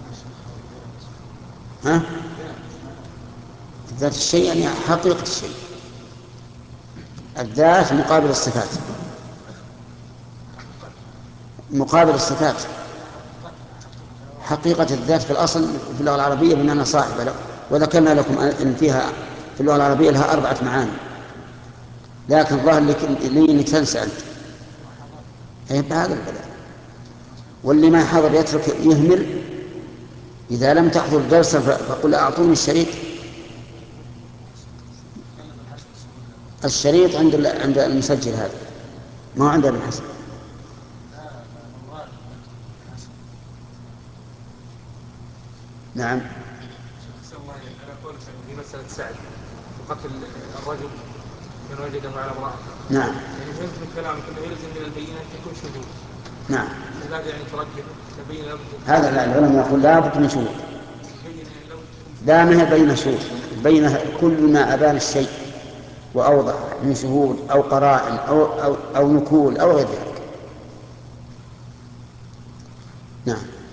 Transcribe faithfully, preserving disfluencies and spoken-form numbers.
ها؟ ذات الشيء يعني حقيقة الشيء. الذات مقابل الصفات، مقابل الصفات. حقيقة الذات في الأصل في اللغة العربية بمعنى صاحبة، وذكرنا لكم أن فيها في اللغة العربية لها أربعة معاني، لكن الظاهر لي إنك تنسى أنت. هذا البلاء. واللي ما حضر يترك يهمل. إذا لم تحضر درسا فقل أعطوني الشريط. الشريط عند عند المسجل هذا، ما عند ابن حسن. نعم. على قولك في مسألة سعد وقتل الرجل من وجده على امرأة. نعم. يعني فهمت من كلامك أنه يلزم من البينة أن تكون شهود. نعم. هذا يعني ترجح البينة. هذا العلماء يقول لا بد من شهود. لا، ما هي بينة شهود، بينة كل ما أبان الشيء وأوضح من شهود أو قرائن أو, أو, أو نكول أو غير ذلك. نعم.